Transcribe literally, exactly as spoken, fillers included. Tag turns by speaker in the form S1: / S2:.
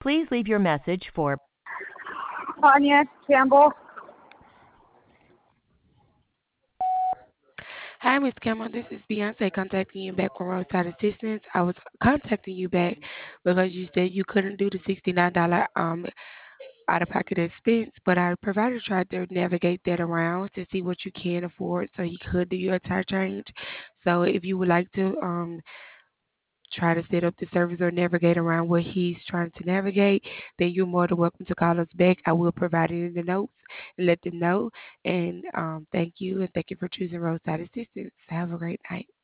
S1: Please leave your message for
S2: Tanya Campbell.
S3: Hi, Miss Cameron. This is Beyonce contacting you back from Roadside Assistance. I was contacting you back because you said you couldn't do the sixty-nine dollars um out-of-pocket expense, but our provider tried to navigate that around to see what you can afford so he could do your tire change. So if you would like to um try to set up the service or navigate around what he's trying to navigate, then you're more than welcome to call us back. I will provide it in the notes and let them know. And um, thank you, and thank you for choosing Roadside Assistance. Have a great night.